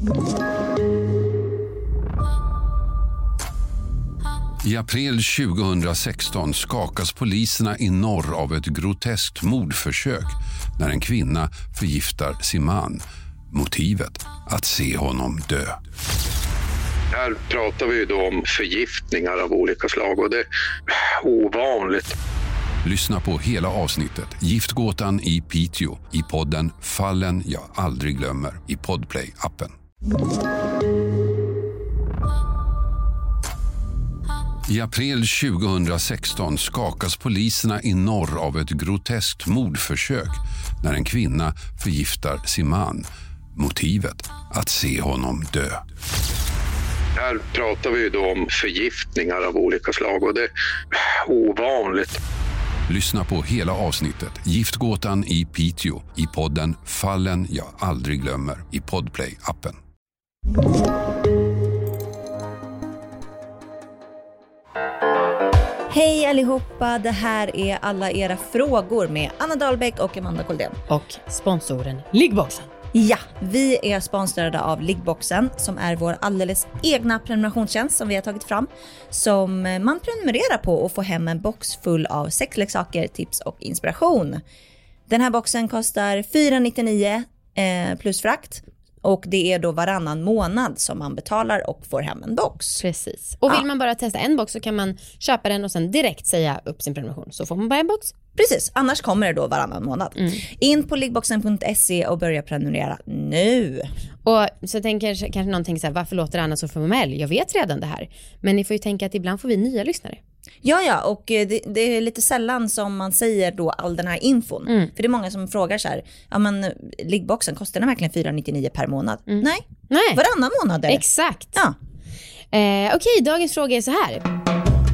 I april 2016 skakas poliserna i norr av ett groteskt mordförsök när en kvinna förgiftar sin man. Motivet: att se honom dö. Här pratar vi då om förgiftningar av olika slag och det är ovanligt. Lyssna på hela avsnittet Giftgåtan i Piteå i podden Fallen jag aldrig glömmer i Podplay-appen. I april 2016 skakas poliserna i norr av ett groteskt mordförsök när en kvinna förgiftar sin man. Motivet: att se honom dö. Här pratar vi då om förgiftningar av olika slag och det är ovanligt. Lyssna på hela avsnittet Giftgåtan i Piteå i podden Fallen jag aldrig glömmer i Podplay-appen. Hej allihopa, det här är alla era frågor med Anna Dahlbäck och Amanda Koldén. Och sponsoren Liggboxen. Ja, vi är sponsrade av Liggboxen som är vår alldeles egna prenumerationstjänst som vi har tagit fram. Som man prenumererar på och får hem en box full av sexleksaker, tips och inspiration. Den här boxen kostar 499 plus frakt. Och det är då varannan månad som man betalar och får hem en box. Precis. Och vill man bara testa en box så kan man köpa den och sen direkt säga upp sin prenumeration. Så får man bara en box. Precis, annars kommer det då varannan månad. In på liggboxen.se och börja prenumerera nu. Och så tänker kanske någon tänker så här, varför låter Anna så formell? Jag vet redan det här. Men ni får ju tänka att ibland får vi nya lyssnare. Ja, och det är lite sällan som man säger då all den här infon. För det är många som frågar så här, ja men Liggboxen, kostar den verkligen 499 per månad? Nej, varannan månad är det. Exakt. Ja. Okej, dagens fråga är så här.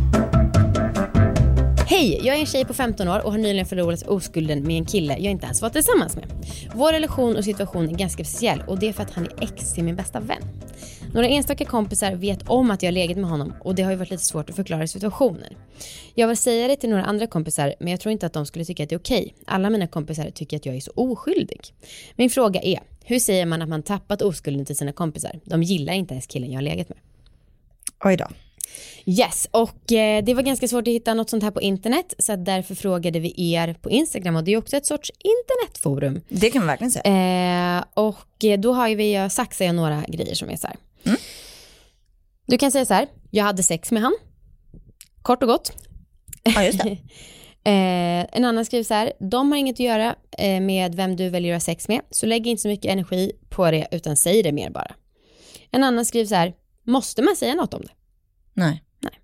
Hej, jag är en tjej på 15 år och har nyligen förlorat oskulden med en kille jag inte ens varit tillsammans med. Vår relation och situation är ganska speciell och det är för att han är ex till min bästa vän. Några enstaka kompisar vet om att jag har legat med honom och det har ju varit lite svårt att förklara situationen. Jag vill säga det till några andra kompisar men jag tror inte att de skulle tycka att det är okej. Alla mina kompisar tycker att jag är så oskyldig. Min fråga är, hur säger man att man tappat oskulden till sina kompisar? De gillar inte ens killen jag har legat med. Oj då. Yes, och det var ganska svårt att hitta något sånt här på internet så att därför frågade vi er på Instagram och det är också ett sorts internetforum. Det kan man verkligen säga. Och då har vi sagt några grejer som är så här. Du kan säga så här, jag hade sex med han. Kort och gott. Ja, just det. En annan skriver så här, de har inget att göra med vem du väljer att göra sex med. Så lägg inte så mycket energi på det utan säg det mer bara. En annan skriver så här, måste man säga något om det? Nej.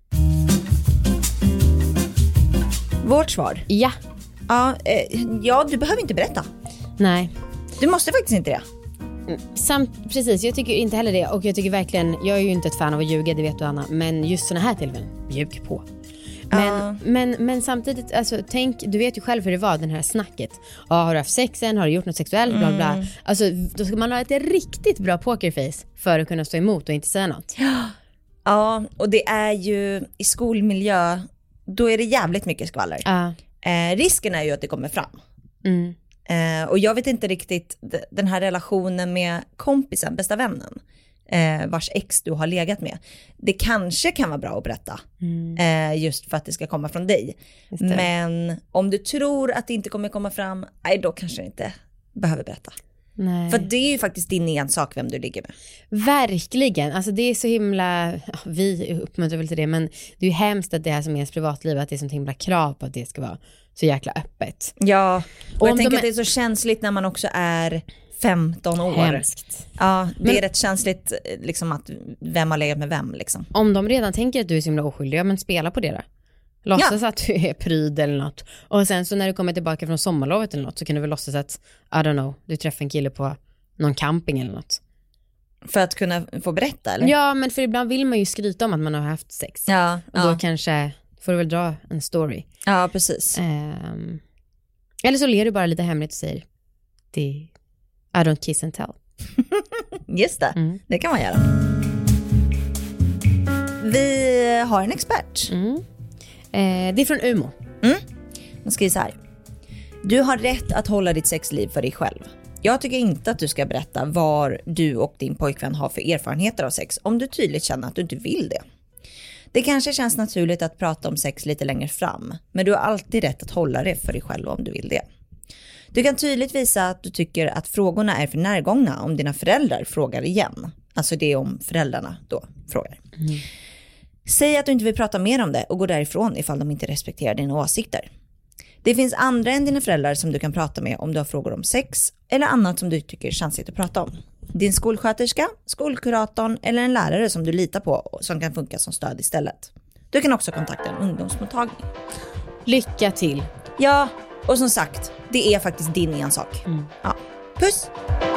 Vårt svar? Ja. Ja, du behöver inte berätta. Nej. Du måste faktiskt inte det. Precis, jag tycker inte heller det. Och jag tycker verkligen, jag är ju inte ett fan av att ljuga, det vet du Anna. Men just såna här tillfällen, ljug på. Men samtidigt, alltså, tänk, du vet ju själv hur det var, den här snacket. Har du haft sexen, har du gjort något sexuellt, bla bla. Alltså, då ska man ha ett riktigt bra pokerface för att kunna stå emot och inte säga något. Ja, och det är ju i skolmiljö, då är det jävligt mycket skvaller. Risken är ju att det kommer fram. Och jag vet inte riktigt den här relationen med kompisen, bästa vännen, vars ex du har legat med. Det kanske kan vara bra att berätta just för att det ska komma från dig. Men om du tror att det inte kommer komma fram, då kanske du inte behöver berätta. Nej. För det är ju faktiskt din ensak vem du ligger med. Verkligen, alltså det är så himla, vi uppmuntrar väl till det, men det är ju hemskt att det här som är ens privatliv, att det är så himla krav på att det ska vara så jäkla öppet. Ja, och jag tänker att det är så känsligt när man också är 15 år. Hemskt. Ja, det är rätt känsligt liksom, att vem har legat med vem liksom. Om de redan tänker att du är så himla oskyldig, ja men spela på det då. Låtsas att du är pryd eller något. Och sen så när du kommer tillbaka från sommarlovet eller något så kan du väl låtsas att, I don't know, du träffar en kille på någon camping eller något. För att kunna få berätta eller? Ja, men för ibland vill man ju skryta om att man har haft sex. Ja. Och då kanske får du väl dra en story. Ja, precis. Eller så ler du bara lite hemligt och säger I don't kiss and tell. Just det, det kan man göra. Vi har en expert. Det är från Umo. Man skriver så här. Du har rätt att hålla ditt sexliv för dig själv. Jag tycker inte att du ska berätta vad du och din pojkvän har för erfarenheter av sex om du tydligt känner att du inte vill det. Det kanske känns naturligt att prata om sex lite längre fram, men du har alltid rätt att hålla det för dig själv om du vill det. Du kan tydligt visa att du tycker att frågorna är för närgångna om dina föräldrar frågar igen. Alltså det är om föräldrarna då frågar. Säg att du inte vill prata mer om det och gå därifrån ifall de inte respekterar dina åsikter. Det finns andra än dina föräldrar som du kan prata med om du har frågor om sex eller annat som du tycker är känsligt att prata om. Din skolsköterska, skolkuratorn eller en lärare som du litar på som kan funka som stöd istället. Du kan också kontakta en ungdomsmottagning. Lycka till! Ja, och som sagt, det är faktiskt din ensak. Ja. Puss!